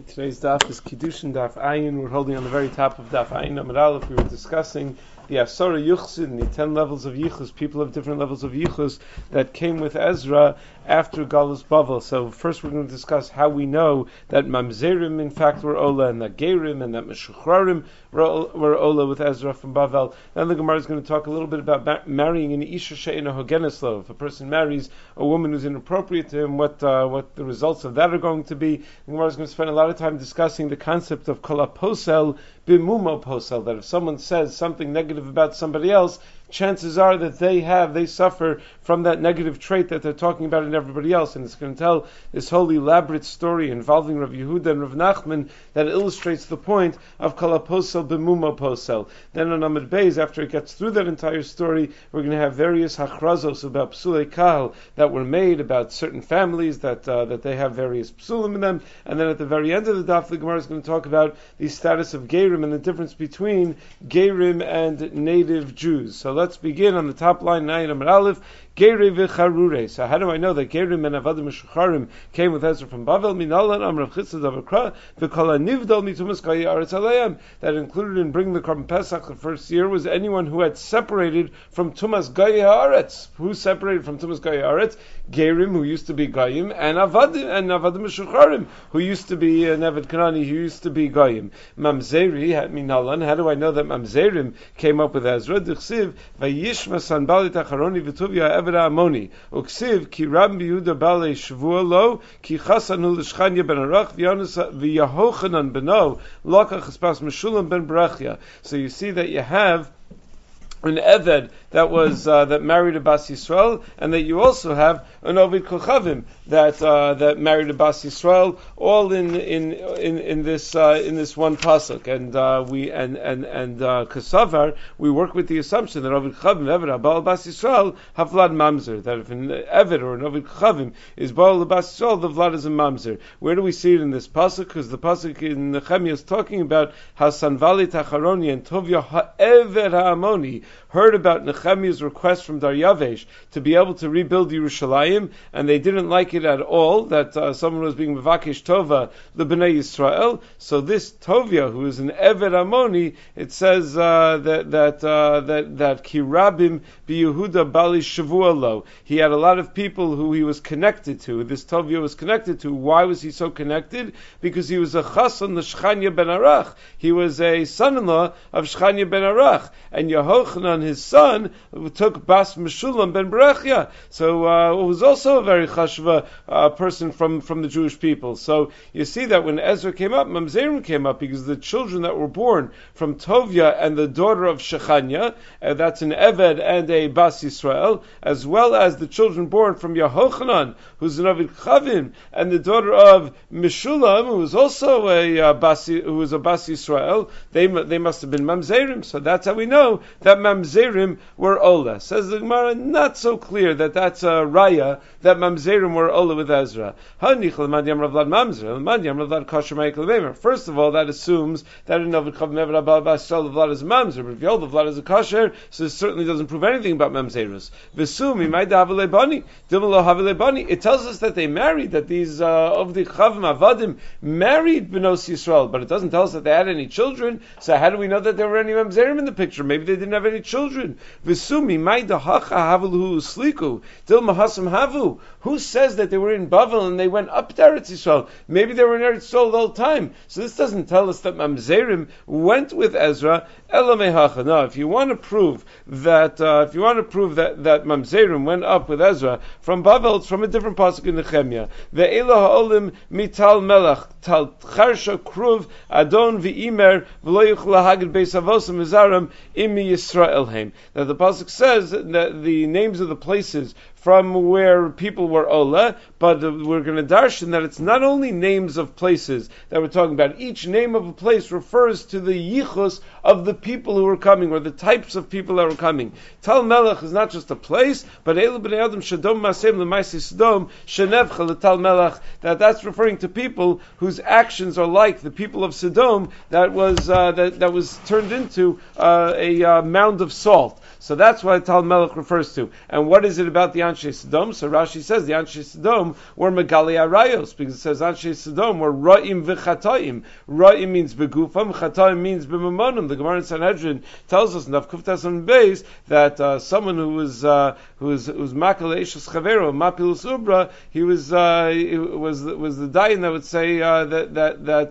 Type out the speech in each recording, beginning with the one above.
Today's daf is Kiddushin Daf Ayin. We're holding on the very top of Daf Ayin Amud Aleph. We were discussing the Asora Yuchsin, the 10 levels of Yichus. People have different levels of Yichus that came with Ezra after Galus Bavel. So first we're going to discuss how we know that Mamzerim in fact were Ola, and that Gerim and that Meshuchrarim were Ola with Ezra from Bavel. Then the Gemara is going to talk a little bit about marrying an Isha She'ena Hogeneslo. If a person marries a woman who's inappropriate to him, what the results of that are going to be. The Gemara is going to spend a lot of time discussing the concept of Kol HaPosel Bimumo Posel, that if someone says something negative about somebody else, chances are that they suffer from that negative trait that they're talking about in everybody else. And it's going to tell this whole elaborate story involving Rav Yehuda and Rav Nachman that illustrates the point of Kol HaPosel Bimumo Posel. Then on Amud Beis, after it gets through that entire story, we're going to have various hachrazos about psulei kahal that were made about certain families that they have various psulim in them. And then at the very end of the daf, the Gemara is going to talk about the status of Gerim and the difference between Gerim and native Jews. So let's begin on the top line, Nayin Amud Aleph. Geri v'charure. So how do I know that Gerim and Avadim Meshucharim came with Ezra from Bavel? Minalan Amrav Chitzad Avakra v'kol hanivdal mitumas gayi aretz aleim. That included in bringing the Korban Pesach the first year was anyone who had separated from Tumas gayi haaretz. Who separated from Tumas gayi haaretz? Gerim, who used to be Gayim, and Avadim Meshucharim, who used to be Neved Kanani, who used to be Gayim. Mamzeri, Minalan. How do I know that Mamzerim came up with Ezra? D'chsiv vayishma sanbalit acharoni v'tuvia Amoni. Uksiv ki Rabbi Yehuda Bale Shavua Lo ki Chasanu l'Shchanya ben Arach v'Yahochanan beno Lokach Espas Meshulam ben Berachia. So you see that you have an Eved that was that married a Bas Yisrael, and that you also have an Ovid Kochavim that married a Bas Yisrael, all in this one pasuk. And Kasavar, we work with the assumption that Ovid Kochavim Eved Abal Bas Yisrael have Vlad Mamzer. That if an Eved or an Ovid Kochavim is Baal Bas Yisrael, the Vlad is a Mamzer. Where do we see it in this pasuk? Because the pasuk in Nehemiah is talking about how Sanvali Tacharoni and Tovia Ha'eved Ha'amoni heard about Nehemiah's request from Daryavesh to be able to rebuild Yerushalayim, and they didn't like it at all that someone was being Mevakesh Tova the Bnei Yisrael. So this Tovia, who is an Eved Amoni, it says that Kirabim biYehuda Bali Shavua Lo. He had a lot of people who he was connected to. This Tovia was connected to. Why was he so connected? Because he was a Chasan the Shchanya ben Arach. He was a son-in-law of Shchanya ben Arach, and Yehochanan, his son, took Bas Meshulam ben Berachia. So it was also a very chashva person from the Jewish people. So you see that when Ezra came up, Mamzerim came up because the children that were born from Tovia and the daughter of Shechanya, that's an Eved and a Bas Yisrael, as well as the children born from Yehochanan, who's an Ovid Chavim, and the daughter of Meshulam, who was also a Bas Yisrael, they must have been Mamzerim. So that's how we know that Mamzerim were Ola. Says the Gemara, not so clear that that's a raya that Mamzerim were Ola with Ezra. First of all, that assumes that in Ovid Chav Mevad Abal Bas Yisrael the Vlad is a Mamzer, but if the Vlad is a Kasher, so it certainly doesn't prove anything about Mamzerus. It tells us that they married, that these of the Chavim Avadim married Benos Yisrael, but it doesn't tell us that they had any children. So how do we know that there were any Mamzerim in the picture? Maybe they didn't have any children. Visumi Maida Hacha Havelu Sliku Dil Mahasam Havu. Who says that they were in Bavel and they went up to Eretz Yisrael? Maybe they were in Eretz Yisrael the whole time. So this doesn't tell us that Mamzerim went with Ezra. Elamei Hacha. No, if you want to prove that Mamzerim went up with Ezra from Bavel, it's from a different pasuk in Nehemiah. Ve'ela ha'olim mital melach tal charsha kruv adon v'imer v'lo yuchel lahagid beis avos mizaram imi Yisrael heim. Now the pasuk says that the names of the places from where people were Ola, but we're going to darshan that it's not only names of places that we're talking about. Each name of a place refers to the yichus of the people who were coming, or the types of people that were coming. Tal Melech is not just a place, but Eilu b'nei Adam shadom masem l'maisi Sodom shenevcha l'tal Melech, that's referring to people whose actions are like the people of Sodom that was turned into a mound of salt. So that's what Tal Melech refers to. And what is it about the Anshe Anshe Sodom. So Rashi says the Anshe Sodom were Megali Arayos, because it says Anshe Sodom were Ra'im v'Chatayim. Ra'im means begufam, Chatayim means b'mamonim. The Gemara in Sanhedrin tells us in Daf Kuftas on Beis that someone who was Makal Eishus Chavero, Mapilus Ubra, he was the dayan that would say that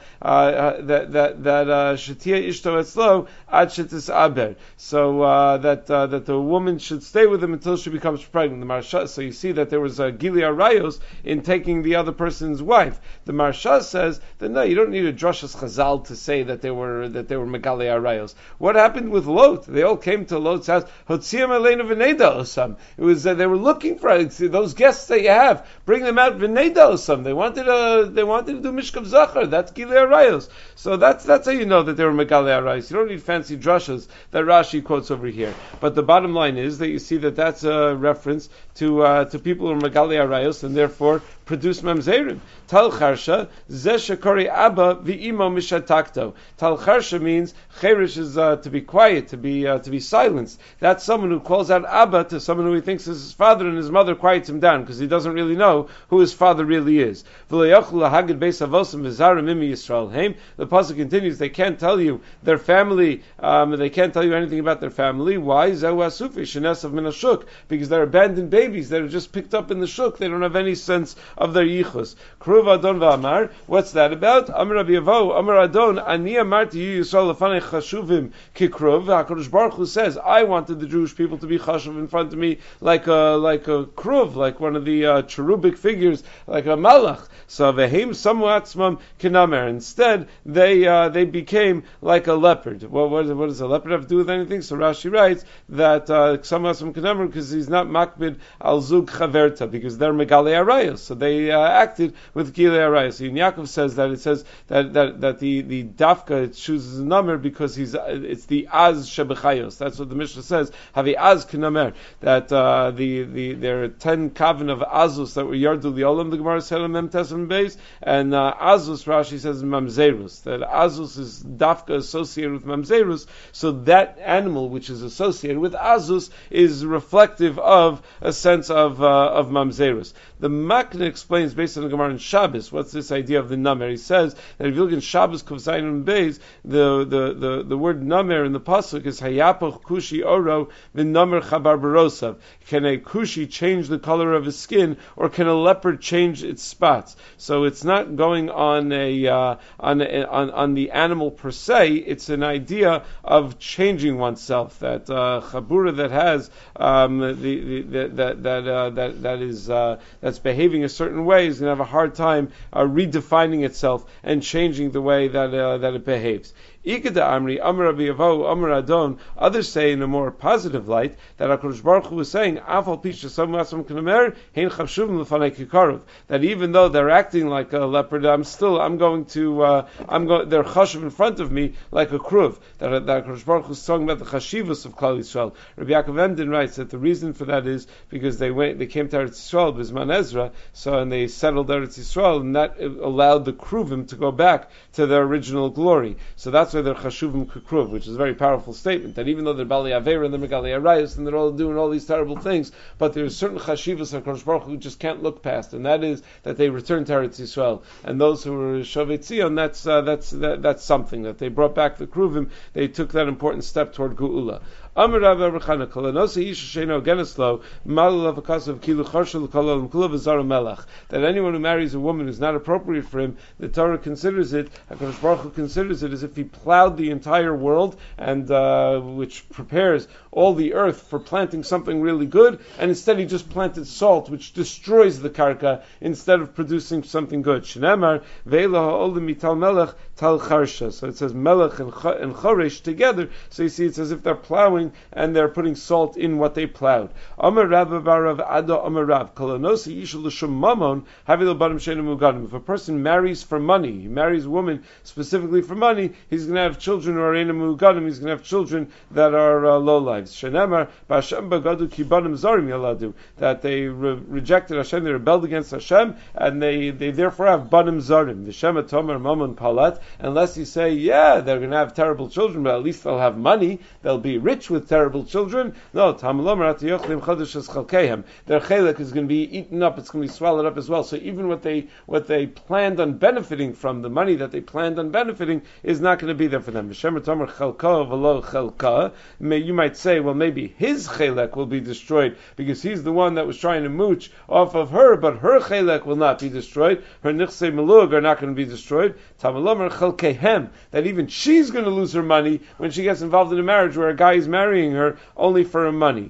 Shatia Ishto Etzlo Ad Shetis Aber. So that the woman should stay with him until she becomes pregnant. The Marsha, so you see that there was a Gili Arayos in taking the other person's wife. The Marsha says that no, you don't need a Drashas Chazal to say that they were Megali Arayos. What happened with Lot? They all came to Lot's house. Hotziam Elena V'Neda Osam. It was they were looking for those guests that you have. Bring them out V'Neda Osam. They wanted to do Mishkav Zachar. That's Gili Arayos. So that's how you know that they were Megali Arayos. You don't need fancy drashas that Rashi quotes over here. But the bottom line is that you see that that's a reference to people who are Megali Arayos and therefore produce mamzerim. Tal charsha zeh shekori abba v'imo mishatakto. Tal charsha means cherish is to be quiet, to be silenced. That's someone who calls out abba to someone who he thinks is his father, and his mother quiets him down because he doesn't really know who his father really is. The pasuk continues, they can't tell you their family, they can't tell you anything about their family. Why? Because they're abandoned babies that are just picked up in the shuk. They don't have any sense of their yichus. Kruv Adon v'Amar. What's that about? Amar Rabbi Yavo, Amar Adon, Ani amarti you Yisrael lefanei chashuvim kikruv. HaKadosh Baruch Hu says, I wanted the Jewish people to be chashuv in front of me like a kruv, like one of the cherubic figures, like a malach. So veheim samu atzmam kinamer. Instead, they became like a leopard. What does a leopard have to do with anything? So Rashi writes that samu atzmam kinamer because he's not makbid al zug chaverta, because they're megali arayos. So they acted with gili arayos. So Yaakov says that it says that the dafka it chooses a number because it's the az shebechayos. That's what the Mishnah says. Havi az kinamer. That there are 10 kavan of azus that were yardu liolam. The Gemara said on Mem Tesam Beis, and azus Rashi says mamzerus. That azus is dafka associated with mamzerus. So that animal which is associated with azus is reflective of a sense of mamzerus. The Makna explains based on the Gemara in Shabbos what's this idea of the namer. He says that if you look in Shabbos Kuf Zayin and Beis, the word namer in the pasuk is hayapoch kushi oro v'namer chabar barosav. Can a kushi change the color of his skin, or can a leopard change its spots? So it's not going on the animal per se. It's an idea of changing oneself. That chabura that has that's behaving a certain way is going to have a hard time redefining itself and changing the way that it behaves. Ikeda Amri, Amar Rabbi Yavo, Amar Adon. Others say in a more positive light that HaKadosh Baruch Hu was saying, Afal Pisha Samu Asam K'Namer Hein Chavshuvim L'Fanei Kikarov. That even though they're acting like a leopard, they're chashuv in front of me like a kruv. That HaKadosh Baruch Hu is talking about the chashivus of Klal Yisrael. Rabbi Yaakov Emden writes that the reason for that is because they came to Eretz Yisrael B'Zman Ezra, and they settled Eretz Yisrael, and that allowed the kruvim to go back to their original glory. So that's why they're chashuvim kekruv, which is a very powerful statement, that even though they're bali avera and they're megali arayos and they're all doing all these terrible things, but there's certain chashivas that HaKadosh Baruch Hu just can't look past, and that is that they return to Eretz Yisrael. And those who were Shavei Tzion, that's something, that they brought back the kruvim, they took that important step toward Geula. That anyone who marries a woman who's not appropriate for him, the Torah considers it, HaKadosh Baruch Hu considers it as if he plowed the entire world, and which prepares all the earth for planting something really good, and instead he just planted salt, which destroys the karka, instead of producing something good. Shneimar ve'ela ha'olim mital melech tal charsha. So it says melech and choresh together, so you see it's as if they're plowing and they're putting salt in what they plowed. Amar Rabba Barav Ado Amar Rav Kolonosi Yishul L'Shum Mamon Havil Barim Sheinu Mugadim. If a person marries for money, he marries a woman specifically for money, he's going to have children who are Eina Mugadim. He's going to have children that are low lives. Shenemar B'Hashem Bagadu Kibanim Zarim Yaladu. That they rejected Hashem, they rebelled against Hashem, and they therefore have Banim Zarim. V'Shem Atomer Mamon Palat. Unless you say, yeah, they're going to have terrible children, but at least they'll have money, they'll be rich with terrible children. No, their chelek is going to be eaten up, it's going to be swallowed up as well. So even what they planned on benefiting from, the money that they planned on benefiting, is not going to be there for them. You might say, well, maybe his chelek will be destroyed because he's the one that was trying to mooch off of her, but her chelek will not be destroyed. Her nichsei melug are not going to be destroyed. That even she's going to lose her money when she gets involved in a marriage where a guy is marrying her only for her money.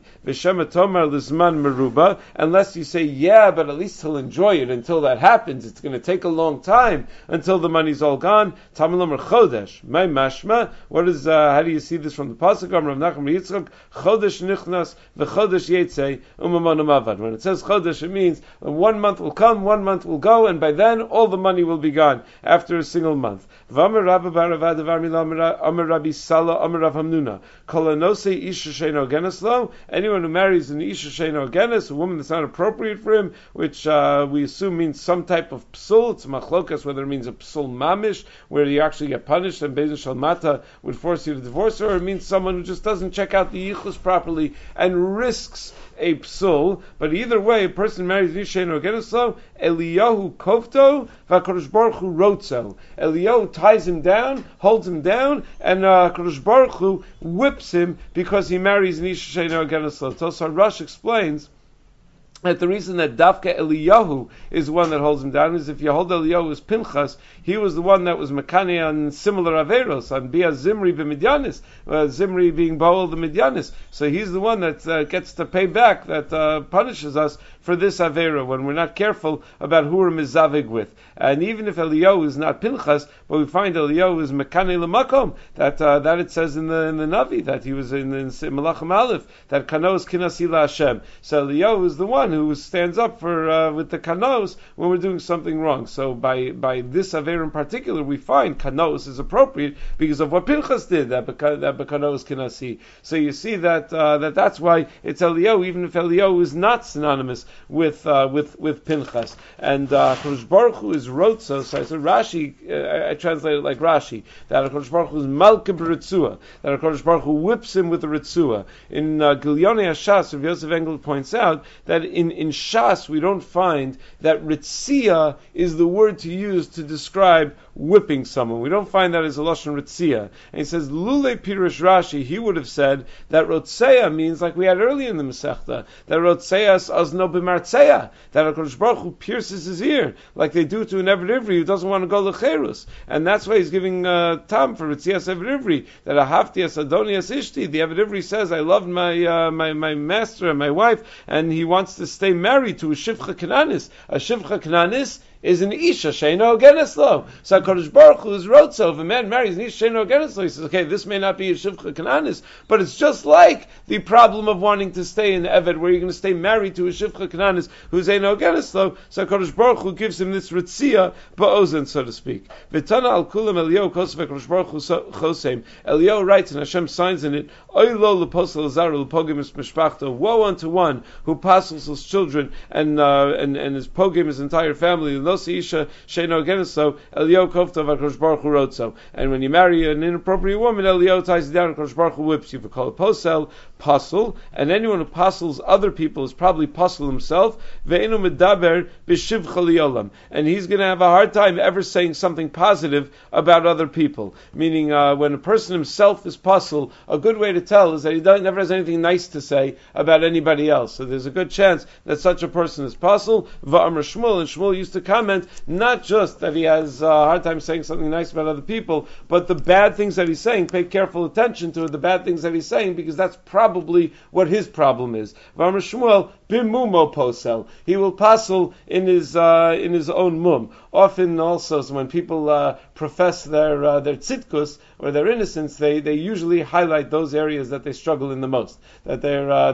Unless you say, yeah, but at least he'll enjoy it until that happens. It's going to take a long time until the money's all gone. Chodesh. My mashma. What is? How do you see this from the pasuk? Rav Nachman Yitzchak. Chodesh nichnas v'chodesh yetzei u'mamonu mavad. When it says chodesh, it means 1 month will come, 1 month will go, and by then all the money will be gone after a single month. V'amar Rabbi Baravad Amar Rabbi Sala Amar Rav Hamnuna. Kolanose isha sheino genes lo. Anyone who marries an isha sheino genes, a woman that's not appropriate for him, which we assume means some type of psul. It's machlokas whether it means a psul mamish, where you actually get punished, and Beis Din Shalmata would force you to divorce her, or it means someone who just doesn't check out the yichus properly and risks a psul. But either way, a person marries Nishen or Geneslo, Eliyahu Kofto, V'Akadosh Baruch Hu Rotzo. Eliyahu ties him down, holds him down, and Akadosh Baruch Hu whips him because he marries Nishen or Geneslo. So Rush explains that the reason that Dafka Eliyahu is the one that holds him down is if you hold Eliyahu as Pinchas, he was the one that was Mekane on similar Averos, on Bia Zimri b'Midyanis, Zimri being Baal the Midyanis. So he's the one that gets to pay back, that punishes us for this Avera when we're not careful about who we're mizavig with. And even if Eliyahu is not Pinchas, but we find Eliyahu is Mekane l'makom, that it says in the Navi, that he was in Malachim Aleph, that Kano is Kinasi Hashem. So Eliyahu is the one who stands up for with the kanos when we're doing something wrong. So by this aver in particular, we find kanos is appropriate because of what Pinchas did. That kanos kinasi. So you see that that's why it's Eliyahu, even if Eliyahu is not synonymous with Pinchas. And Kodesh Baruch Hu is rotzo. So I said Rashi. I translate it like Rashi, that Kodesh Baruch Hu is malke b'ritzua, that Kodesh Baruch Hu whips him with the ritzua. In Gilyonei Hashas, Rav Yosef Engel points out that in Shas we don't find that ritzia is the word to use to describe whipping someone. We don't find that as a lashon ritzia. And he says Lule Pirush Rashi, he would have said that rotzeya means like we had earlier in the Masechta, that rotzeyas azno b'martzeya, that HaKadosh Baruch Hu pierces his ear like they do to an Eved Ivri who doesn't want to go lecherus, and that's why he's giving tam for ritzias Eved Ivri, that ahavtias adonias ishti. The Eved Ivri says, I love my master and my wife, and he wants to stay married to a Shivcha Kananis. A Shivcha Kananis is an Isha Sheino Geneslo. So HaKadosh Baruch Hu is wrote, so if a man marries an Isha Sheino Geneslo, he says, okay, this may not be a Shivcha Kananis, but it's just like the problem of wanting to stay in Eved, where you're going to stay married to a Shivcha Kananis who's Eino Geneslo. So HaKadosh Baruch Hu gives him this Ritzia Ba'ozen, so to speak. V'tana al kulam Eliyahu Kosev HaKadosh Baruch Hu Chosem. Eliyahu writes, and Hashem signs in it, Oy lo leposel azar l'pogim es mishpachto. Woe unto one who passes his children and his pogim his entire family. Isha Sheino Geneso Eliyahu Kofta HaKadosh Baruch Hu Rotzo. And when you marry an inappropriate woman, Eliyahu ties you down and HaKadosh Baruch Hu whips you. We call it posel, pasul, and anyone who pasels other people is probably pasul himself. Ve'enu medaber b'shiv chaliyolam, and he's going to have a hard time ever saying something positive about other people. Meaning, when a person himself is pasul, a good way to tell is that he never has anything nice to say about anybody else. So there's a good chance that such a person is pasul. Va'amar Shmuel, and Shmuel used to comment not just that he has a hard time saying something nice about other people, but the bad things that he's saying, pay careful attention to the bad things that he's saying, because that's probably what his problem is. V'amar Shmuel, bimumo posel. He will pasel in his own mum. Often also, so when people profess their tzidkus or their innocence, they usually highlight those areas that they struggle in the most, that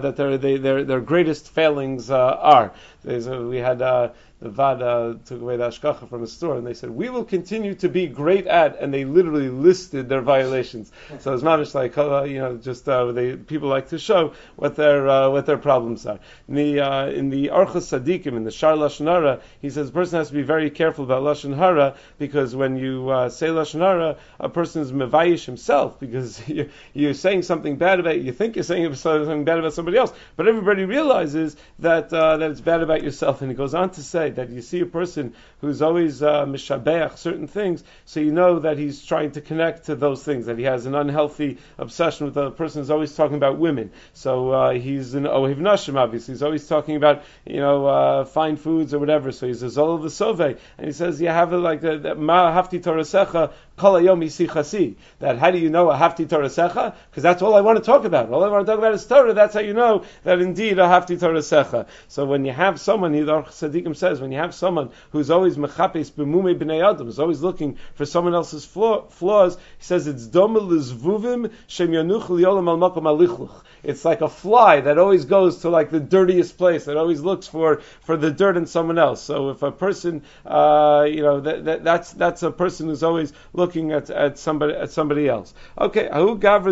their greatest failings are. We had the Vada took away the Ashkacha from the store, and they said, we will continue to be great at, and they literally listed their violations. So it's mamish like, people like to show what their problems are. The the Orchos Sadikim, in the Shar Lashon Hara, he says a person has to be very careful about Lashon Hara, because when you say Lashon Hara, a person is mevayish himself, because you're saying something bad about you think you're saying something bad about somebody else, but everybody realizes that it's bad about yourself. And he goes on to say that you see a person who's always mishabeach certain things, so you know that he's trying to connect to those things, that he has an unhealthy obsession with the person who's always talking about women. So he's an ohev nashim, obviously. He's always talking about fine foods or whatever. So he's a zol v'soveh, and he says you have it like that ma hafti torasecha kol hayom isichasi. That how do you know a hafti torasecha? Because that's all I want to talk about. All I want to talk about is Torah. That's how you know that indeed a hafti torasecha. So when you have someone, the Tzaddikim says, when you have someone who's always mechapes b'mumei b'nei adam, is always looking for someone else's flaws, he says it's doma l'zvuvim shem yanuch li'olam al makom alichluch. It's like a fly that always goes to like the dirtiest place, that always looks for the dirt in someone else. So if a person, that's a person who's always looking at somebody else. Okay, Hahu Gavra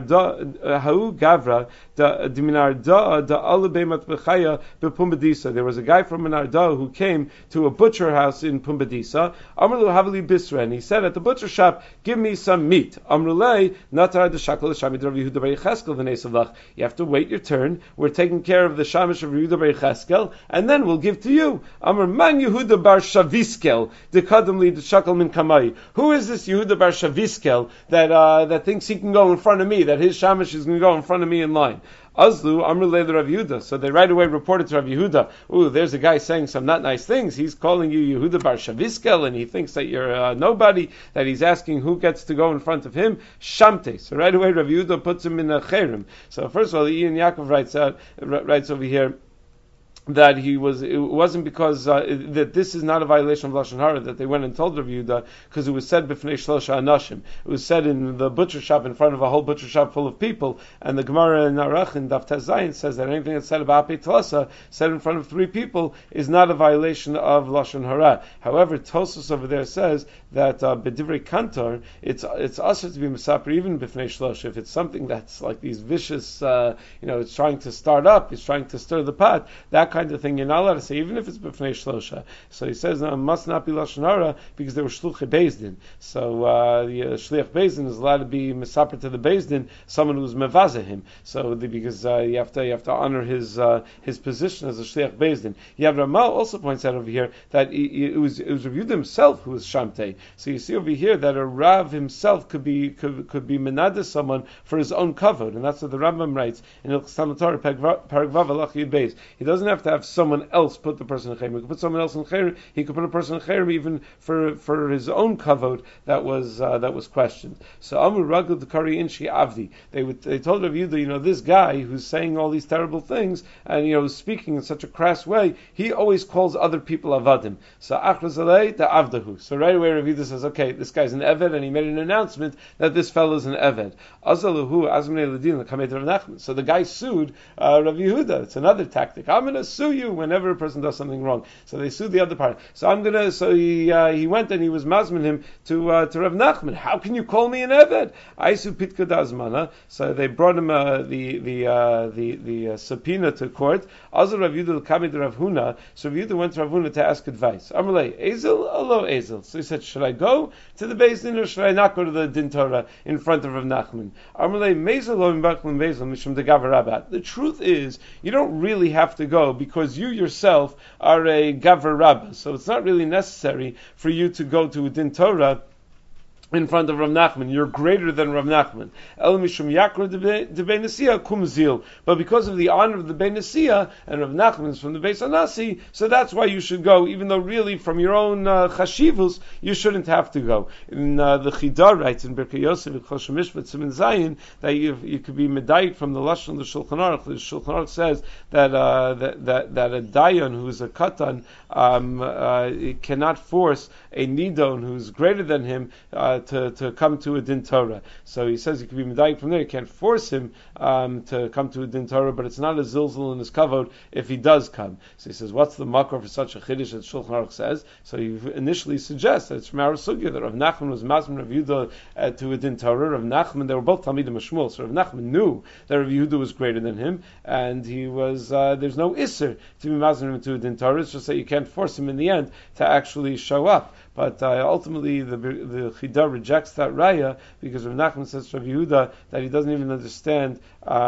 de Minarda da Alabeimat Bechaya bePumbedisa. There was a guy from Minarda who came to a butcher house in Pumbedisa. Amrulu Havali Bisra, and he said at the butcher shop, give me some meat. Amrulei Natar de Shakal Shamid Rav Yehuda Bar Yecheskel v'Nesavlach. You have to wait your turn. We're taking care of the shamish of Yehuda Bar Yecheskel, and then we'll give to you. Amr Man Yehuda Bar Shaviskel de Kadam Li de Shakal Min Kamai. Who is this Yehuda Bar Shaviskel that thinks he can go in front of me, that his shamish is going to go in front of me in line? Azlu Amr Leil Rav Yehuda. So they right away reported to Rav Yehuda, ooh, there's a guy saying some not nice things. He's calling you Yehuda Bar Shaviskel, and he thinks that you're nobody, that he's asking who gets to go in front of him. Shamte. So right away Rav Yehuda puts him in a cherem. So first of all, Ian Yaakov writes over here that it wasn't because that this is not a violation of Lashon Hara that they went and told Rav Yehuda, because it was said b'fnei shlosha anashim. It was said in the butcher shop in front of a whole butcher shop full of people, and the Gemara in Arach in Daf Tez Zayin says that anything that's said about Apei Tlasa, said in front of 3 people, is not a violation of Lashon Hara. However, Tosfos over there says that b'divrei kantor, it's also to be mesaper even b'fnei shlosha. If it's something that's like these vicious, it's trying to start up, it's trying to stir the pot, that kind of thing you're not allowed to say, even if it's b'fnei shlosha. So he says it must not be Lashon Hara because they were shluchei Beis Din. So the shliach Beis Din is allowed to be mesaper to the Beis Din, someone who's mevazeh him. So because you have to honor his position as a shliach Beis Din. Yav Ramal also points out over here that it was Rav Yehuda himself who was shamtei. So you see over here that a Rav himself could be menadeh someone for his own kavod, and that's what the Rambam writes in Hilchos Talmud Torah Parag Vav Alach Yud Beis. He doesn't have to have someone else put the person in cherem. He could put someone else in cherem. He could put a person in cherem even for his own kavod that was questioned. So Amru Ragul Dekari Inshi Avdi. They told Rav Yehuda, this guy who's saying all these terrible things and speaking in such a crass way, he always calls other people avadim. So Achrazalei da Avdahu. So right away Rav Yehuda says, okay, this guy's an eved, and he made an announcement that this fellow is an eved. Azalahu Azmnei Ladin Lekamet Rav Nachman. So the guy sued Rav Yehuda. It's another tactic. I'm going to sue you whenever a person does something wrong. So they sued the other party. So he went and he was mazmin him to Rav Nachman. How can you call me an eved? Aisu pitka dazmana. So they brought him the subpoena to court. Azal Rav Yehuda l'kamid Rav Huna. So Rav Yehuda went to Rav Huna to ask advice. Amalei Ezel alo Ezel. So he said, should I go to the Beis Din or should I not go to the Din Torah in front of Rav Nachman? Amalei Mezel lo imbachlim Mezel mishum degavar rabat. The truth is, you don't really have to go because you yourself are a Gavar Rabbah. So it's not really necessary for you to go to a Din Torah in front of Rav Nachman. You're greater than Rav Nachman. El mishum yakra de Bein Nasiya kumzil. But because of the honor of the Bein Nasiya, and Rav Nachman is from the Beis Hanasi, so that's why you should go, even though really from your own chashivus, you shouldn't have to go. In the Chidar writes in Birkei Yosef, Chol Shemishpat Siman Zayin, that you could be medayik from the Lashon of the Shulchan Aruch. The Shulchan Aruch says that a dayan who's a katan cannot force a nidon who's greater than him to come to a din Torah. So he says you can be medayik from there. You can't force him to come to a din Torah, but it's not a zilzal in his kavod if he does come. So he says, what's the makor for such a chiddush that Shulchan Aruch says? So he initially suggests that it's from our sugya that Rav Nachman was mazmin Rav Yehuda to a din Torah. Rav Nachman, they were both Talmidim Shmuel, so Rav Nachman knew that Rav Yehuda was greater than him, and he was there's no isser to be mazmin him to a din Torah. It's just that you can't force him in the end to actually show up. But ultimately, the Chidah rejects that raya because Rav Nachman says to Rav Yehuda that he doesn't even understand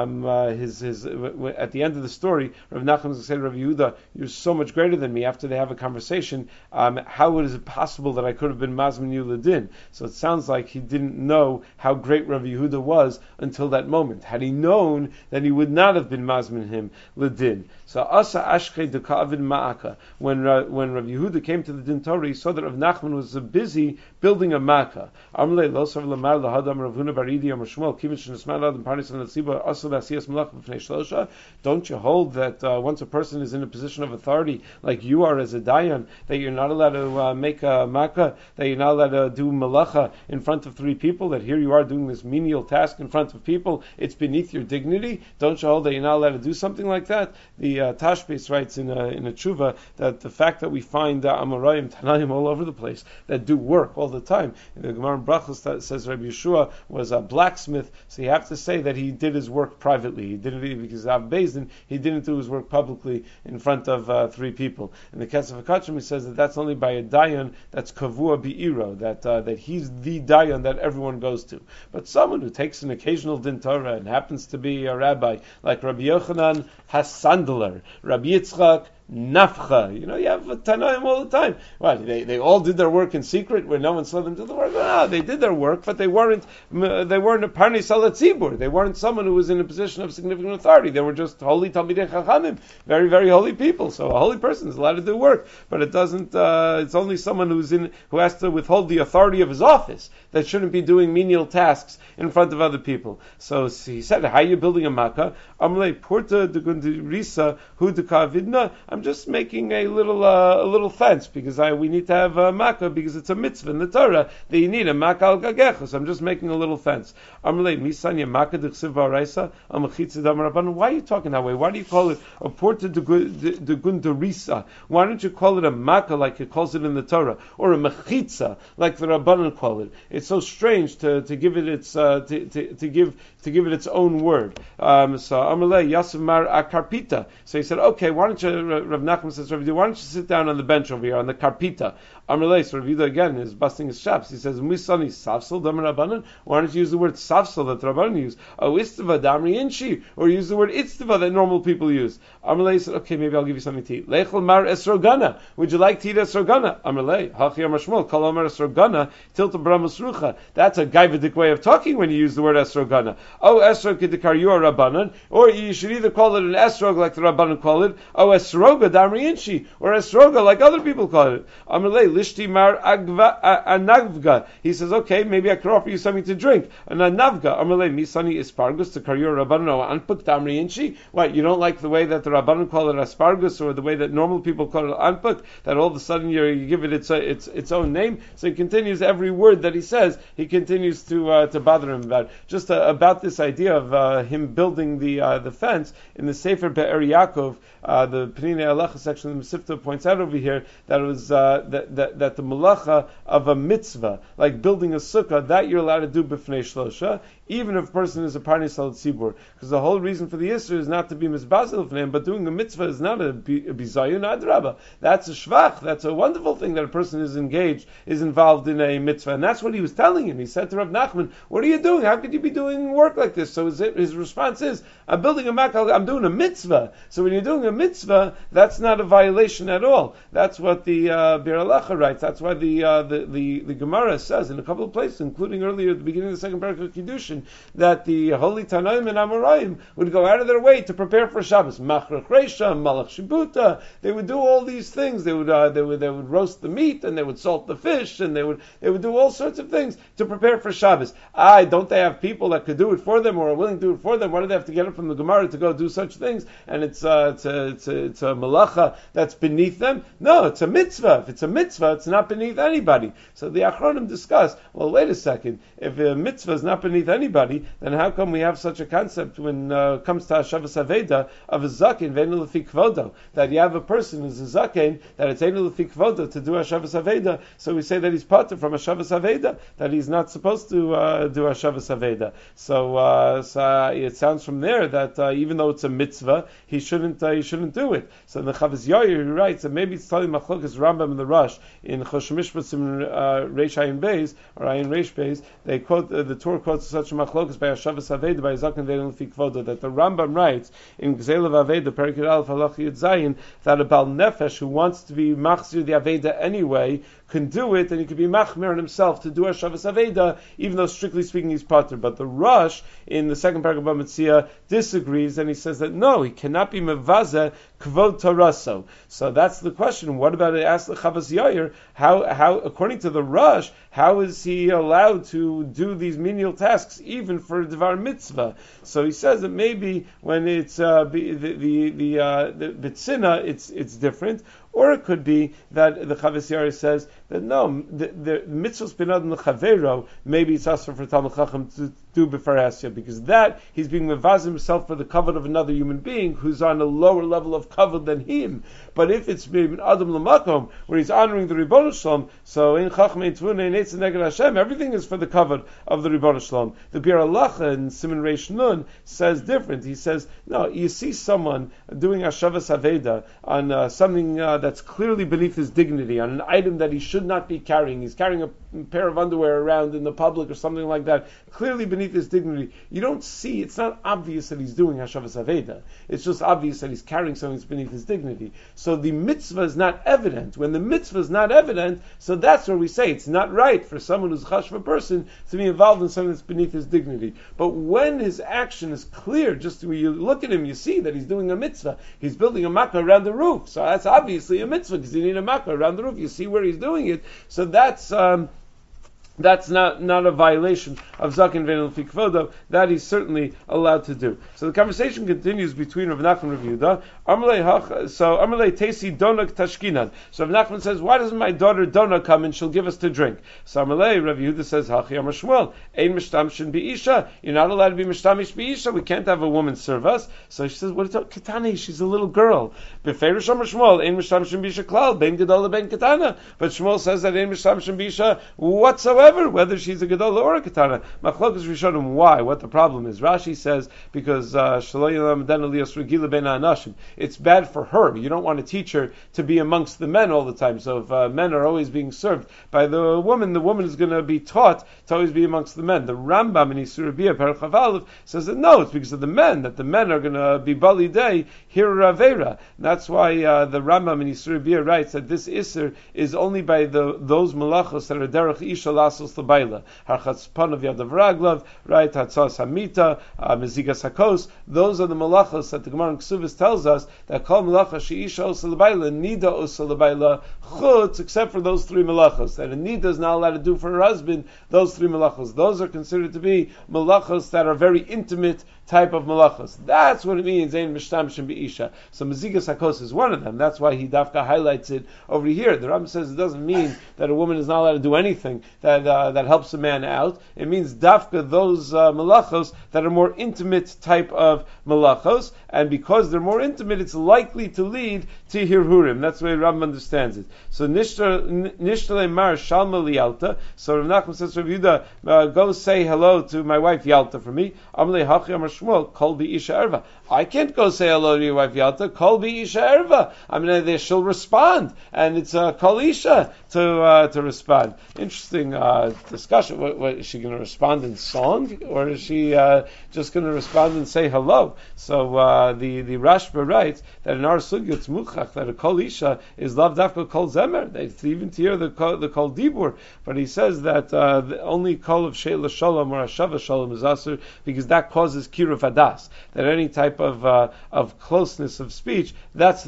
his at the end of the story. Rav Nachman is saying, Rav Yehuda, you're so much greater than me. After they have a conversation, how is it possible that I could have been mazmin you ledin? So it sounds like he didn't know how great Rav Yehuda was until that moment. Had he known, then he would not have been mazmin him ledin. So asa ashkei de ka'avid ma'aka. When Rav Yehuda came to the din Torah, he saw that Rav Nachman was busy building a makkah. Amrei lo sav lamar lahadam Rav Huna baridi amar Shmuel kivin shenismar lahadam parnis and letziba asa v'asiyas malach b'fnei shlosha. Don't you hold that once a person is in a position of authority, like you are as a dayan, that you're not allowed to make a makkah, that you're not allowed to do malacha in front of 3 people, that here you are doing this menial task in front of people, it's beneath your dignity? Don't you hold that you're not allowed to do something like that? The Tashbis writes in a tshuva that the fact that we find Amoraim, Tanaim all over the place that do work all the time. The Gemara in Brachos says Rabbi Yeshua was a blacksmith, so you have to say that he did his work privately. He didn't, because Av Bezdin, he didn't do his work publicly in front of 3 people. In the Kesef HaKachim, he says that that's only by a dayan that's kavua bi'iro, that he's the dayan that everyone goes to. But someone who takes an occasional din Torah and happens to be a rabbi, like Rabbi Yochanan Hassandeler, Rabbi Yitzchak Nafcha, you have Tanaim all the time. Well, they all did their work in secret where no one saw them do the work. No, they did their work, but they weren't a Parnei Salat Tzibur. They weren't someone who was in a position of significant authority. They were just holy Talmidei Chachamim, very, very holy people. So a holy person is allowed to do work, but it doesn't. It's only someone who has to withhold the authority of his office that shouldn't be doing menial tasks in front of other people. So he said, "How are you building a makkah?" Amrei Purta de Gundirisa Hu de Kavidna. I'm just making a little fence because we need to have a makkah because it's a mitzvah in the Torah that you need a makkah al gagechus. I'm just making a little fence. Amrei Misanya makkah d'chsiv v'araisa amachitza dam rabbanon. Why are you talking that way? Why do you call it a porta de gundarisa? Why don't you call it a makkah like it calls it in the Torah, or a mechitza like the rabbanon call it? It's so strange to give it its to give it its own word. So Amrei Yasef Mar Akarpita. So he said, okay, why don't you? Rav Nachman says, Rav Yehuda, why don't you sit down on the bench over here on the karpita? Amrei, so Rav Yehuda again is busting his chops. He says, Misani safsel dam rabbanon. Why don't you use the word safsel that the rabbanon use? Oh, istava damri inshi, or use the word istava that normal people use. Amrei said, okay, maybe I'll give you something to eat. Lechel mar esrogana. Would you like to eat esrogana? Amrei, hachi amar Shmuel, kol amar esrogana, tilta bramos rucha. That's a gaivadik way of talking when you use the word esrogana. Oh, esrog kidikar you rabbanon, or you should either call it an esrog like the rabbanon call it, oh, esroga damri inshi, or esroga like other people call it. Amrei lishti mar anavga. He says, okay, maybe I could offer you something to drink. An anavga. Amrei misani ispargus to karyur rabbanon anpuk damri inshi. What, you don't like the way that the rabbanon call it aspargus, or the way that normal people call it anpuk, that all of a sudden you give it its own name? So he continues every word that he says, he continues to bother him about. Just about this idea of him building the fence in the Sefer Be'er Yaakov, the Pnei Halacha section of the Mesivta points out over here that it was that the malacha of a mitzvah, like building a sukkah, that you're allowed to do b'fnei shlosha, even if a person is a parnei salat tzibur, because the whole reason for the Yisr is not to be misbazil for him, but doing a mitzvah is not a bizayun adrabah. That's a shvach. That's a wonderful thing that a person is involved in a mitzvah, and that's what he was telling him. He said to Rav Nachman, "What are you doing? How could you be doing work like this?" So his response is, "I'm building a makkah. I'm doing a mitzvah." So when you're doing a mitzvah, that's not a violation at all. That's what the Be'er Halacha writes. That's why the Gemara says in a couple of places, including earlier at the beginning of the second parak of Kiddushin, imagine that the holy Tanaim and Amoraim would go out of their way to prepare for Shabbos. Machrach Reisha, Malach Shibuta, they would do all these things. They would roast the meat, and they would salt the fish, and they would do all sorts of things to prepare for Shabbos. Don't they have people that could do it for them or are willing to do it for them? Why do they have to get up from the Gemara to go do such things? And it's a malacha that's beneath them? No, it's a mitzvah. If it's a mitzvah, it's not beneath anybody. So the Achronim discuss, well, wait a second. If a mitzvah is not beneath anybody, then how come we have such a concept when it comes to Hashavas Aveda of a zaken, ve'enu lefi kvodo, that you have a person who's a zaken, that it's enu lefi kvodo to do Hashavas Aveda, so we say that he's patur from Hashavas Aveda, that he's not supposed to do Hashavas Aveda. So it sounds from there that even though it's a mitzvah, he shouldn't do it. So the Chavaz Yair, he writes that maybe it's telling Machlokas Rambam and the Rush in Chosh Mishpatzim Reish Ayin Beis or Ayin Reish Beis. They quote the Torah quotes such a Machlokas by Hashavas Aveda by Zaken Ve'enu Lefi Kvodo, that the Rambam writes in Gzelav Aveda Perek Aleph Halach Yud Zayin that a Bal Nefesh who wants to be machzir the Aveda anyway can do it, and he could be machmir on himself to do Hashavas Aveda, even though strictly speaking he's patur. But the Rush in the second paragraph of Metzia disagrees, and he says that no, he cannot be mevaze kvod taraso. So that's the question. What about it? Ask the Chavaz Yair, how according to the Rush, how is he allowed to do these menial tasks even for Devar Mitzvah? So he says that maybe when it's the B'tzina, it's different. Or it could be that the Chavaz Yair says that no, the mitzvah's binad in the chavero, maybe it's also for Talmud Chacham to do b'farasya, because that he's being mevaz himself for the kavod of another human being who's on a lower level of kavod than him. But if it's bin adam l'makom, where he's honoring the Ribono Shlom, so in Chacham ein tvuna ein etzem neged Hashem, everything is for the kavod of the Ribono Shlom. The Bir Halacha in Siman Reish Nun says different. He says no, you see someone doing Hashavas Aveda on something that's clearly beneath his dignity, on an item that he should not be carrying. He's carrying a pair of underwear around in the public or something like that, clearly beneath his dignity. You don't see, it's not obvious that he's doing Hashavas Aveda. It's just obvious that he's carrying something that's beneath his dignity. So the mitzvah is not evident. When the mitzvah is not evident, so that's where we say it's not right for someone who's a chashva person to be involved in something that's beneath his dignity. But when his action is clear, just when you look at him, you see that he's doing a mitzvah. He's building a makkah around the roof. So that's obviously a mitzvah, because you need a makkah around the roof. You see where he's doing it. So that's not a violation of Zaken Ve'enu Lefi Kvodo. That he's certainly allowed to do. So the conversation continues between Rav Nachman and Rav Yehuda. Amalei Tesi Donak Tashkinan. So Rav Nachman says, why doesn't my daughter Dona come and she'll give us to drink? So Amalei, Rav Yehuda says, Hachi Amar Shmuel, Ein Mishtamshin Bi'isha. You're not allowed to be Mishtamish Bi'isha. We can't have a woman serve us. So she says, what is it? Katani, she's a little girl. Beferish Amar Shmuel, Ein Mishtamshin Bi'isha Klal, Ben Gedola Ben Katana. But Shmuel says that Ein Mishtamshin Bi'isha whatsoever, whether she's a Gedola or a Katana. Machlokas Rishonim, why? What the problem is? Rashi says, because it's bad for her. You don't want to teach her to be amongst the men all the time. So if men are always being served by the woman is going to be taught to always be amongst the men. The Rambam in Isur Bia Perek Chaf Aleph says that no, it's because of the men, that the men are going to be Bali Day, here Ravera. That's why the Rambam in Isur Bia writes that this Isur is only by those malachos that are derech isha lasos l'bayla. Harchatz panav yadav raglav, right? Hatzas hamita, mezigas hakos. Those are the malachos that the Gemara in Ksubis tells us that kol malacha sheisha osa l'bayla, nida osa l'bayla, chutz, except for those three malachos that a nida is not allowed to do for her husband. Those three malachos, those are considered to be malachos that are very intimate type of malachos. That's what it means, ein mishtamshin be'isha. So mezigas hakos is one of them. That's why he dafka highlights it over here. The Rambam says it doesn't mean that a woman is not allowed to do anything that helps a man out. It means dafka those malachos that are more intimate type of malachos, and because they're more intimate, it's likely to lead to hirhurim. That's the way Rambam understands it. So nishtale mar shalma liyalta. So Rav Nachman says, Rav Yehuda, go say hello to my wife Yalta for me. Amalei hachi amar Shmuel, kol bi isha erva. I can't go say hello to your wife Yalta. Kol bi isha erva. I mean, she'll respond, and it's kol isha to respond. Interesting discussion. What is she going to respond in song, or is she just going to respond and say hello? So the Rashba writes that in our sugya it's muchach that a kol isha is lav dafka kol zemer. It's even to hear the kol dibur, but he says that the only kol of sheila shalom or hashava shalom is asur because that causes kiruv hadas. That any type of closeness of speech, that's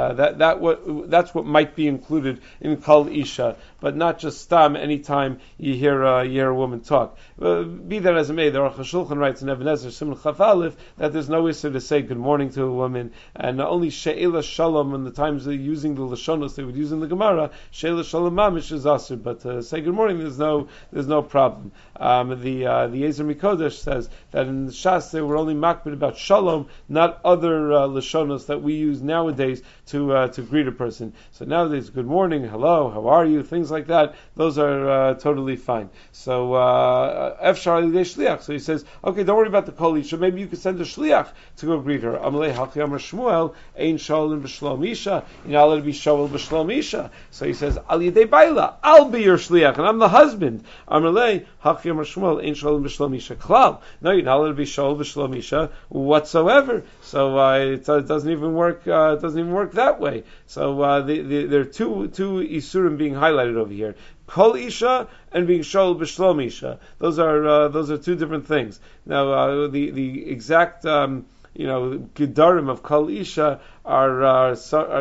what might be included in kol isha, but not just stam. Anytime you hear a woman talk, be that as it may, the Aruch HaShulchan writes in Even Ezer Simon Chaf Aleph that there's no issue to say good morning to a woman, and only she'ela shalom in the times they're using the lashonos they would use in the Gemara, she'ela shalom mamish is asur, but to say good morning there's no problem. The Yezer Mikodesh says that in the Shas they were only makbid about shalom, not other lashonos that we use nowadays to greet a person. So nowadays, good morning, hello, how are you, things like that, those are totally fine. So Efshar Alidei Shliach. So he says, okay, don't worry about the kol isha. Maybe you could send a shliach to go greet her. Amalei Haki Amar Shmuel Ein Sholem B'Shlom Isha. You're not allowed to be Sholem B'Shlom Isha. So he says, Alidei Baila, I'll be your shliach, and I'm the husband. Amalei Haki Amar Shmuel Ein Sholem B'Shlom Isha. Klal. No, you're not allowed to be Sholem B'Shlom Isha whatsoever. So it doesn't even work. It doesn't even work that way. So there are two isurim being highlighted over here. Kol isha and being shol b'shlom isha. Those are two different things. Now the exact gedarim of kol isha are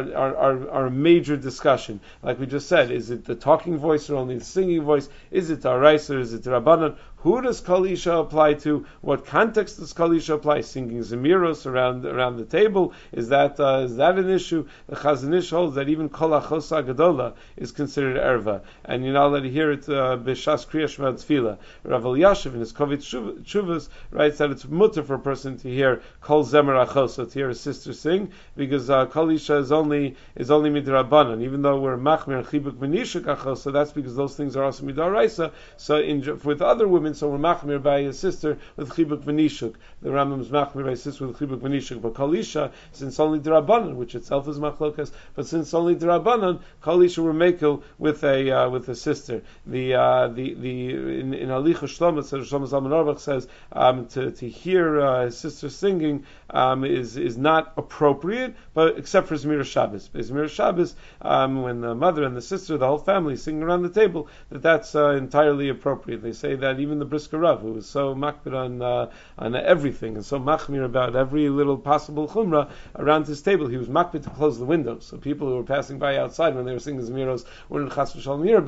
a major discussion. Like we just said, is it the talking voice or only the singing voice? Is it Araisa or is it Rabbanan? Who does Kol Isha apply to? What context does Kol Isha apply? Singing Zemiros around the table? Is that an issue? The Chazon Ish holds that even Kol Achosa Gadola is considered erva, and you're not allowed to hear it b'shas Kriya Shema Tefillah. Rav Elyashiv in his Kovit Shuvas writes that it's mutter for a person to hear Kol Zemer Achosa, to hear a sister sing, because Kol Isha is only midrabanan. Even though we're machmir chibuk v'nishuk achosa, that's because those things are also midaraisa. So with other women, so we're machmir by a sister with chibuk v'nishuk. The Rambam is machmir by a sister with chibuk v'nishuk. But Kol Isha, since only drabanan, which itself is machlokas, but since only drabanan, Kol Isha were makel with a sister. In Halicha Shlomo, Shlomo Zalman Auerbach says to hear his sister singing is not appropriate, but except for Zmira Shabbos. Zmira Shabbos, when the mother and the sister, the whole family singing around the table, that's entirely appropriate. They say that even the Brisker Rav, who was so makbid on everything and so machmir about every little possible chumrah around his table, he was makbid to close the windows, so people who were passing by outside when they were singing Zmiros weren't chas v'shalom here,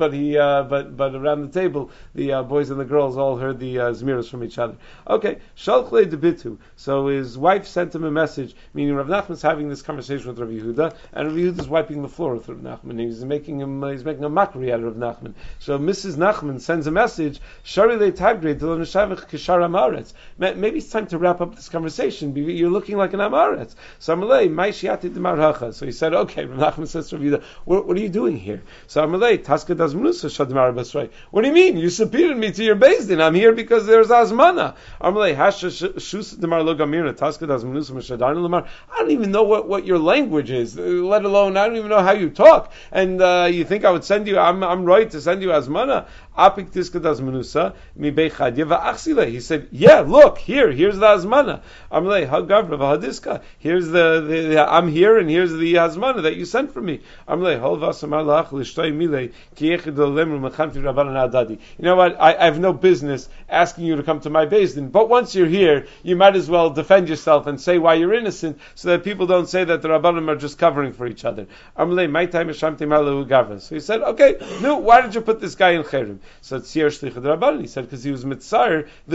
but around the table, the boys and the girls all heard the Zmiros from each other. Okay, Shalchle debitu. So his wife sent him a message, meaning Rav Nachman's having this conversation with Rav Yehuda, and Rav Yehuda is wiping the floor with Rav Nachman. He's making a mockery out of Rav Nachman. So Mrs. Nachman sends a message, Shari le tagre de lo neshavich kishar amaretz. Maybe it's time to wrap up this conversation. You're looking like an amaretz. So Amalei, mai shiati demar hacha. So he said, okay. Rav Nachman says to Rav Yehuda, what are you doing here? So Amalei, taska das menusa shadmar basrei. What do you mean? You subpoenaed me to your beis din. I'm here because there's azmana. Amalei, hasha shus demar lo gamira taska das menusa mashadar lemar. I don't even know what your language is, let alone I don't even know how you talk. And you think I would send you? I'm right to send you azmana. Apik tiskadas menusa mi beichadya va'achsile. He said, yeah, look, here's the azmana. Amalei hagavra v'hadiska. Here's the I'm here, and here's the azmana that you sent for me. Amalei hol v'asamar lach l'shtoi milei ki yechid lemru mechanfi rabbanan adadi. You know what? I have no business asking you to come to my beis din, but once you're here, you might as well defend yourself and say why you're innocent, so that people don't say that the rabbanim are just covering for each other. Amalei my time shamti malu gavra. So he said, okay, no, why did you put this guy in cherem? So tzir shliach rabbanan. He said because he was mitzar the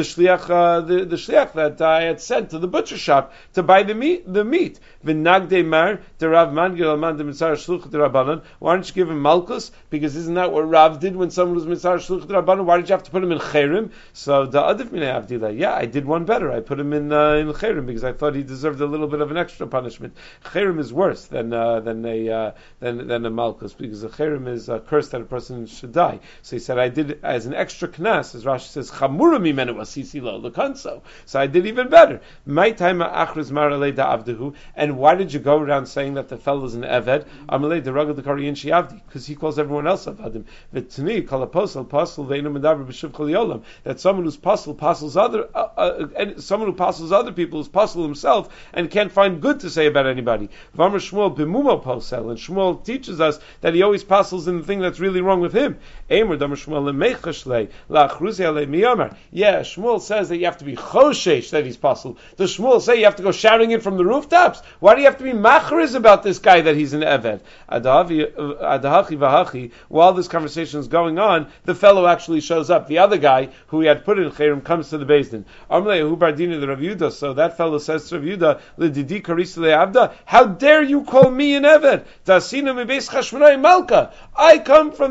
shliach that I had sent to the butcher shop to buy the meat. V'nagdei mar the Rav Mangel Alman the mitzar shluch rabbanan. Why don't you give him malchus? Because isn't that what Rav did when someone was mitzar shluch rabbanan? Why did you have to put him in cherem? So the adif minei avdila. Yeah, I did one better. I put him in cherem because I thought he deserved a little bit of an extra punishment. Cherem is worse than a malchus, because a cherem is a curse that a person should die. So he said, I did as an extra knas, as Rashi says, chamura mimenu asisi lo lekanso. So I did even better. My time achris marale da avdehu. And why did you go around saying that the fellow is an eved? Amalei the ragad the kariyin shiavdi, because he calls everyone else avadim. V'tani kol apostle ve'inu medaber b'shuv kol yolam. That someone who's pasels other, and someone who pasels other people is pasel himself and can't find good to say about anybody. V'amar Shmuel b'mumo posel, and Shmuel teaches us that he always pasels in the thing that's really wrong with him. Eimer damar Shmuel lemeichashlei la'achruzi alei miyamar. Yeah, Shmuel says that you have to be choshesh that he's pasel. Does Shmuel say you have to go shouting it from the rooftops? Why do you have to be machriz about this guy that he's an eved? Adahachi v'hachi. While this conversation is going on, the fellow actually shows up. The other guy who he had put in cherem comes to the Beis Din. Amrei hu bardina the Rav Yehuda. So that fellow says to Rav Yehuda, "L'didi karisi le'avda. How dare you call me an eved? Tasina mibeis chashmonai malka. I come from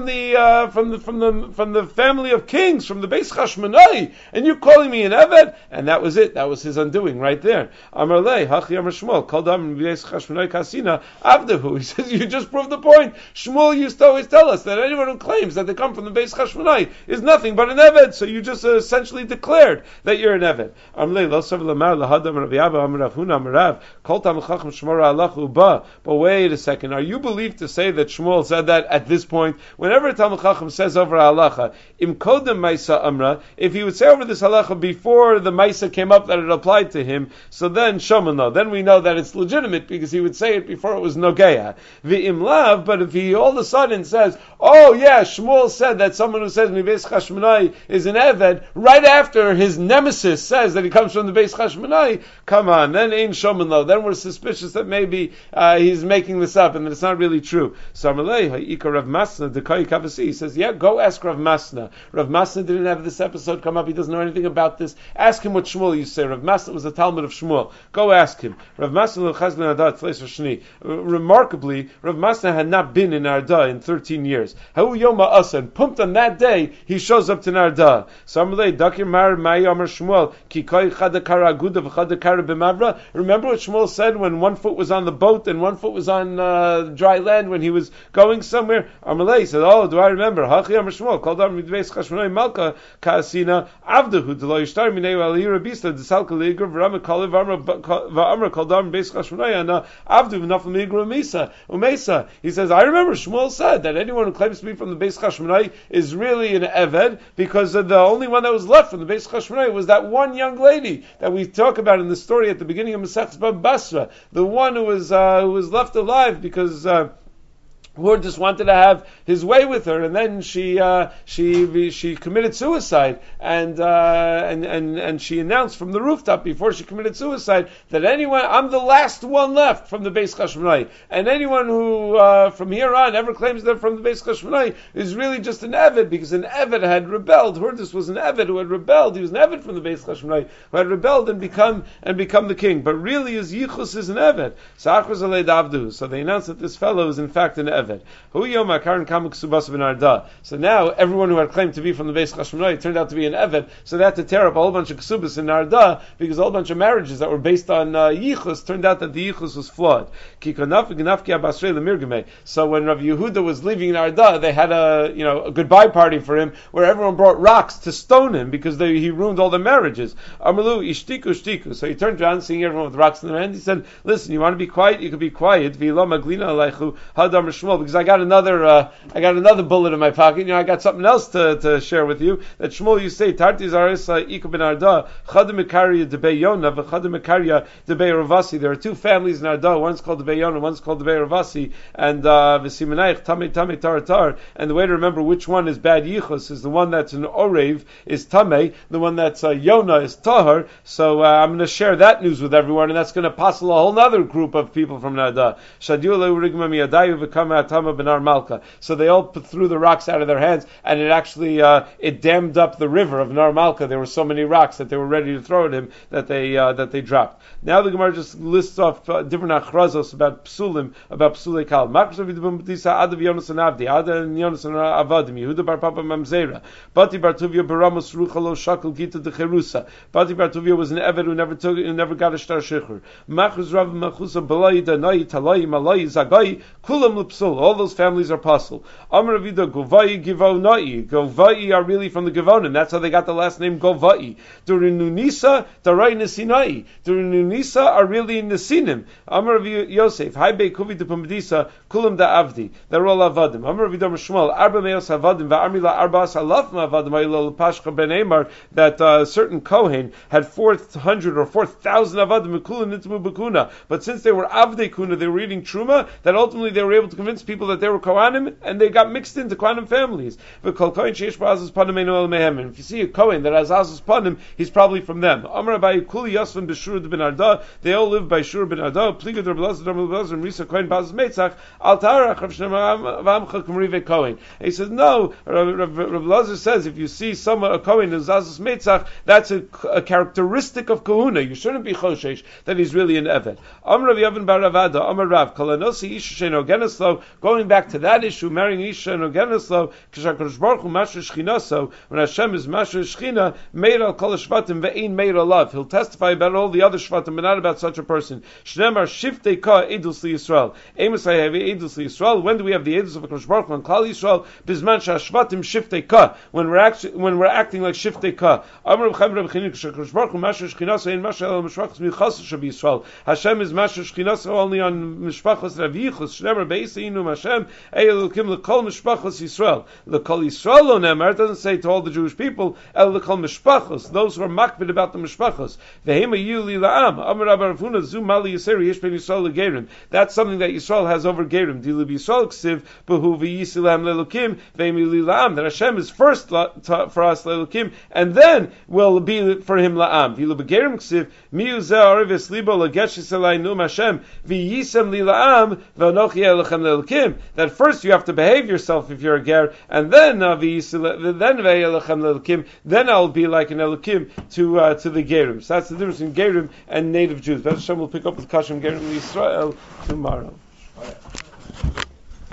the family of kings, from the Beis Chashmonai, and you're calling me an eved?" And that was it. That was his undoing right there. Amar lei hachi amar Shmuel kol dam mibeis chashmonai kasina avdahu. He says, you just proved the point. Shmuel used to always tell us that anyone who claims that they come from the Beis Chashmonai is nothing but an eved. So you just essentially declared that you're an eved. Amar lei lo sav lamar lahadam Rav Yabba amar Rav Huna amar Rav kol tam chacham shmora alachu ba. But wait a second. Are you believed to say that Shmuel said that at this point? Whenever Talmud Chacham says over halacha, im kodem maisa amra, if he would say over this halacha before the maisa came up that it applied to him, so then shomano, then we know that it's legitimate because he would say it before it was nogeya. V'im lav, but if he all of a sudden says, oh yeah, Shmuel said that someone who says mibeis chashmonai is an eved, right after his nemesis says that he comes from the Beis Chashmonai, come on, then ain't shomano, then we're suspicious that maybe he's making this up and that it's not really true. So Amalei ha'ikar Rav Masna dekai kavasi. He says, yeah, go ask Rav Masna. Rav Masna didn't have this episode come up. He doesn't know anything about this. Ask him what Shmuel used to say. Rav Masna was a Talmud of Shmuel. Go ask him. Rav Masna l'chaz ben Arda tzleis Shni. Remarkably, Rav Masna had not been in Arda in 13 years. Ha'u yoma asa, and pumped on that day, he shows up to Arda. So Amalei dakir mar mai amar Shmuel ki koi chadakara aguda v'chadakara b'mavra. Remember what Shmuel said when one foot was on the boat and one foot was on dry land when he was going somewhere? Amalei said, oh, do I remember? Hachi amar Shmuel called am midveis chashmonai malka kaasina avdahu delo yishtar minei alira bista desalka ligur v'rama kalev v'amra called am midveis chashmonai ana avdu v'nafal migur umesa. He says, I remember Shmuel said that anyone who claims to be from the Beis Chashmonai is really an eved, because the only one that was left from the Beis Chashmonai was that one young lady that we talk about in the story at the beginning of Masechus Bava Basra, the one who was left alive because Hur just wanted to have his way with her, and then she committed suicide, and she announced from the rooftop before she committed suicide that I'm the last one left from the Beis Chashmonai, and anyone who from here on ever claims they're from the Beis Chashmonai is really just an eved, because an eved had rebelled. Hurdus was an eved who had rebelled. He was an eved from the Beis Chashmonai who had rebelled and become the king, but really his yichus is an eved. So they announced that this fellow is in fact an eved. So now everyone who had claimed to be from the Beis Chashmonai turned out to be an eved, so they had to tear up a whole bunch of ksubas in Narda, because a whole bunch of marriages that were based on yichus turned out that the yichus was flawed. So when Rav Yehuda was leaving Narda, they had a goodbye party for him, where everyone brought rocks to stone him because he ruined all the marriages. Amalu ishtiku shtiku. So he turned around, seeing everyone with rocks in their hand. He said, "Listen, you want to be quiet? You can be quiet. Because I got another bullet in my pocket. I got something else to share with you. That Shmuel, you say, Tarti Zarisa Ika ben Arda, Chadim Ikaria de Beyona, V'Chadim Ikaria de Ravasi. There are two families in Arda. One's called the Beyona, one's called the Ravasi. And V'Simenaich Tamei Tamei Tar. And the way to remember which one is bad yichus is the one that's an Orev is Tamei, the one that's Yona is Tahar. So I'm going to share that news with everyone, and that's going to puzzle a whole other group of people from Arda. Shadiu le'urigma miyadayu v'kama Matama Benar Malka. So they all threw the rocks out of their hands, and it actually it dammed up the river of Nar Malka. There were so many rocks that they were ready to throw at him that they dropped. Now the Gemara just lists off different achrazos about psulei kal. Makros of Yidubim B'tisa Adav Yonas and Avdi, Ada and Yonas and Avadim, Yehuda bar Papa Mamzera, Bati bar Tuvia Baramos Ruchalo Shakal Gita de Cherusa. Bati bar Tuvia was an Eved who never got a Shtar Shechur. Makros Rav Machusa Balai Danai Talai Malai Zagai Kulam Lipsul. All those families are puzzle. Amar Avida Govai Givonai. Govai are really from the Givonim. That's how they got the last name Govai. During Nunisa, Darai Nesinai. During Nunisa are really Nesinim. Amar Rav Yosef, Haibe Kuvi de Pumbedisa, Kulam da Avdi. They're all Avadim. Amar Rav Shmuel, Arba Meos Avadim, Va'armila Arba Salaf Avadim, Ayla Pashcha Ben Emar, that certain Kohen had 400 or 4,000 Avadim, Kulam Nitmu Bakuna. But since they were Avdei Kuna, they were eating Truma, that ultimately they were able to convince people that they were Kohanim, and they got mixed into Kohanim families. If you see a Kohen that has Azus Panim, he's probably from them. Amar Abayi Kuli Yosvan B'Shur Ben Arda, they all live by Shur Ben Arda, Pliga Der Belazar Der Belazar, Risa Kohen Baz Metzach, Al Tarach Rav Shneimar V'Amcha Kumrive Kohen. He says, no, Rav Belazar says, if you see a Kohen who's Azus Metzach, that's a characteristic of Kahuna. You shouldn't be Choshesh that he's really an Eved. Amar Rav Yavin Bar Ravada, Amar Rav, Kalanosi Isha Shein Ogeneslo, going back to that issue, marrying Isha and Ogeneslo, K'shakadosh Baruch Hu Masher Shchinaso, when Hashem is Masher Shchina, Meir al Kol Shvatim Ve'ein Meir Alav. He'll testify about all the other Shvatim, but not about such a person. Shnemar Shiftei Ka Edus Li Yisrael. Amos Hayavi Edus Li Yisrael. When do we have the Edus of Hakadosh Baruch Hu on Klal Yisrael? Bizman Shashvatim Shiftei Ka. When we're acting like Shiftei Ka. Amar B'Chaim Reb Chinik K'shakadosh Baruch Hu Masher Shchinaso Ein Masher El Mishpachos Michas Shav Yisrael. Hashem is Masher Shchinaso only on Mishpachos Rav Yichus. Shnemar Be'eseinu Hashem Elokim L'Kol Mishpachos Yisrael. L'Kol Yisrael Lo Nemar. It doesn't say to all the Jewish people. El L'Kol Mishpachos. Those who are makbid about the Mishpachos. Vehema Yuli La'am. Amar Rabbi Ravuna Zu Mali Yiseri Yesh Ben Yisrael L'Gerim. That's something that Yisrael has over Gerim. Dilub Yisrael Ksiv Behu V'Yisilam Le'Elokim Vehema Yuli La'am. That Hashem is first for us Le'Elokim, and then will be for him La'am. Dilub Gerim Ksiv Miu Zeh Arivis Libo L'Gesh Yisrael Num Hashem V'Yisem Li La'am V'Anochi Elechem Le'Elokim. That first you have to behave yourself if you're a ger, and then then I'll be like an Elokim to the Gerim. So that's the difference between Gerim and native Jews. But Hashem will pick up with Kashem Gerim in Israel tomorrow.